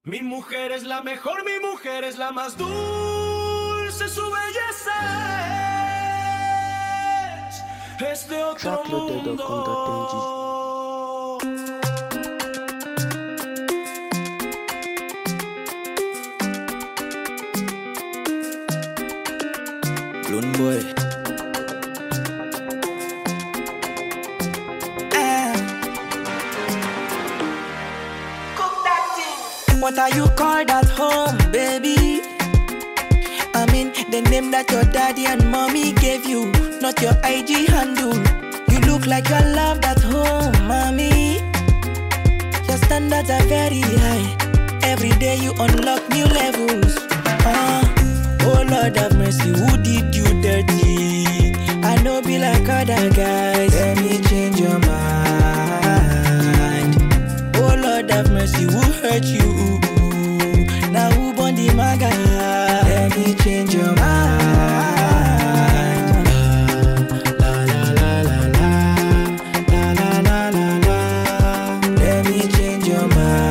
Mi mujer es la mejor, mi mujer es la más dulce, su belleza es de otro mundo. Clone boy. What are you called at home, baby? I mean, the name that your daddy and mommy gave you, not your IG handle. You look like you're loved at home, mommy. Your standards are very high. Every day you unlock new levels. Oh Lord have mercy, who did you dirty? I know be like other guys. Let me change your mind. Oh Lord have mercy, who hurt you? Now who born the maga? Let me change your mind. La la la la la la la la la la. Let me change your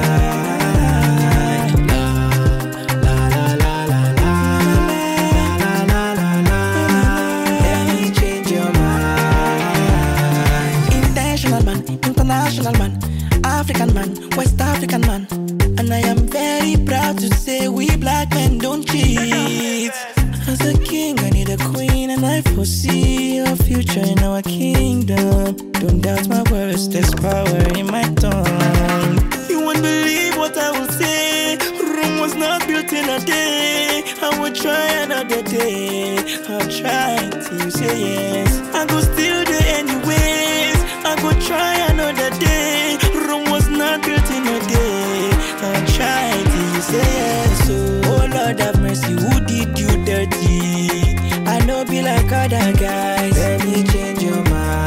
mind. La la la la la la la la la. Let me change your mind. Intentional man, international man, African man, West African man. And I am very proud to say we black men don't cheat. As a king, I need a queen, and I foresee a future in our kingdom. Don't doubt my words, there's power in my tongue. You won't believe what I will say. Rome was not built in a day. I will try another day. I'll try till you say yes. I go still there anyways. I go try another day. Rome was not built in a day. I'll try till you say yes. Oh Lord have mercy, who did you dirty? I know be like other guys. Let me change your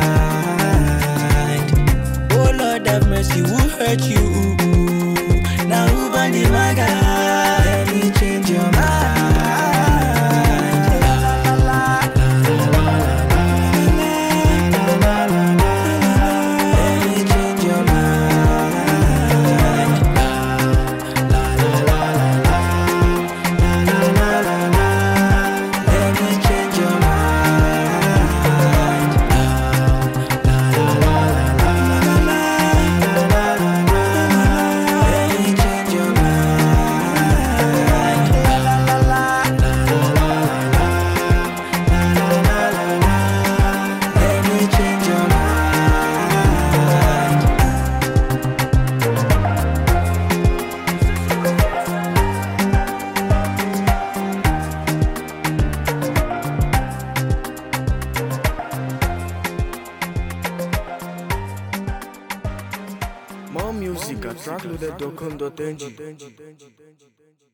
mind. Oh Lord have mercy, who hurt you? Now who born the maga? Let me change your mind. More music at trackloaded.com.ng.